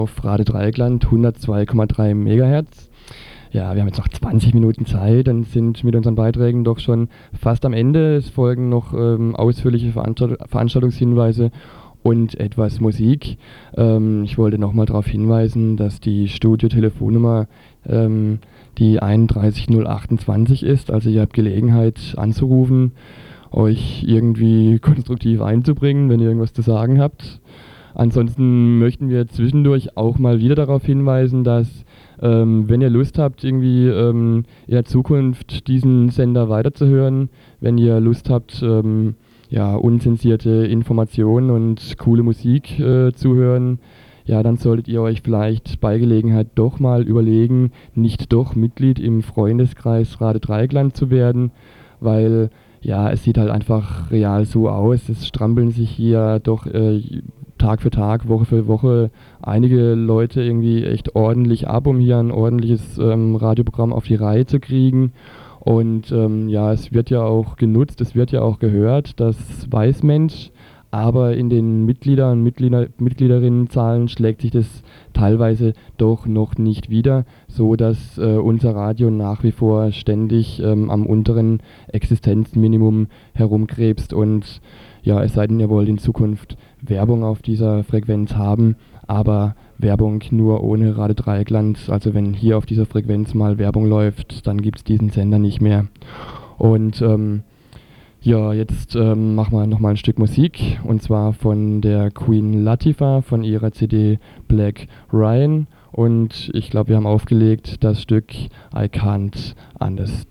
auf Radio Dreieckland 102,3 MHz. Ja, wir haben jetzt noch 20 Minuten Zeit und sind mit unseren Beiträgen doch schon fast am Ende. Es folgen noch ausführliche Veranstaltungshinweise und etwas Musik. Ich wollte nochmal darauf hinweisen, dass die Studio-Telefonnummer die 31028 ist. Also ihr habt Gelegenheit anzurufen, euch irgendwie konstruktiv einzubringen, wenn ihr irgendwas zu sagen habt. Ansonsten möchten wir zwischendurch auch mal wieder darauf hinweisen, dass wenn ihr Lust habt, irgendwie in der Zukunft diesen Sender weiterzuhören, wenn ihr Lust habt, ja, unzensierte Informationen und coole Musik zu hören, ja, dann solltet ihr euch vielleicht bei Gelegenheit doch mal überlegen, nicht doch Mitglied im Freundeskreis Radio Dreieckland zu werden, weil ja, es sieht halt einfach real so aus. Es strampeln sich hier doch Tag für Tag, Woche für Woche einige Leute irgendwie echt ordentlich ab, um hier ein ordentliches Radioprogramm auf die Reihe zu kriegen. Und ja, es wird ja auch genutzt, es wird ja auch gehört, das weiß Mensch, aber in den Mitgliederinnenzahlen schlägt sich das teilweise doch noch nicht wieder, so dass unser Radio nach wie vor ständig am unteren Existenzminimum herumkrebst. Und ja, es sei denn, ihr wollt in Zukunft Werbung auf dieser Frequenz haben, aber Werbung nur ohne Radio Dreieckland. Also wenn hier auf dieser Frequenz mal Werbung läuft, dann gibt es diesen Sender nicht mehr. Und ja, jetzt machen wir nochmal ein Stück Musik, und zwar von der Queen Latifah von ihrer CD Black Ryan. Und ich glaube, wir haben aufgelegt das Stück I Can't Understand.